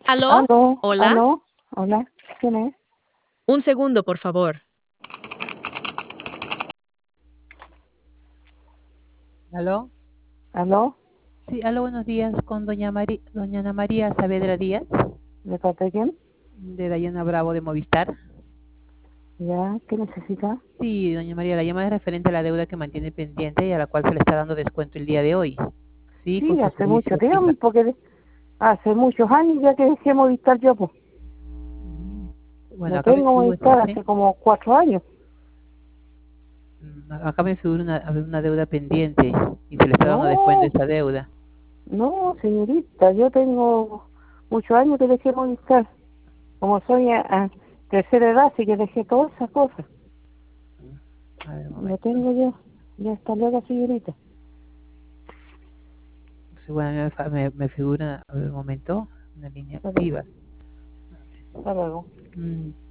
¿Aló? Aló, ¿Hola? aló, hola, ¿quién es? Un segundo, por favor. ¿Aló? Aló, Sí, aló, buenos días, con doña Ana María Saavedra Díaz, ¿de parte de quién? de Dayana Bravo de Movistar. Ya, ¿qué necesita? Sí, doña María, la llamada es referente a la deuda que mantiene pendiente y a la cual se le está dando descuento el día de hoy. Sí, con Sí, su hace mucho servicio fija. tiempo, hace muchos años ya que dejé Movistar yo, pues. Bueno, No acá me tengo figura, Movistar sí, hace como 4 años. acá me figura una deuda pendiente y se le está dando descuento No, esa deuda. no, señorita, yo tengo muchos años que dejé Movistar. Como soy a tercera edad, sí que dejé todas esas cosas. A ver, un Lo momento. tengo yo. Ya está luego, señorita. Sí, bueno, me figura, a ver, un momento, una línea Hasta luego. activa. Hasta luego. Mm,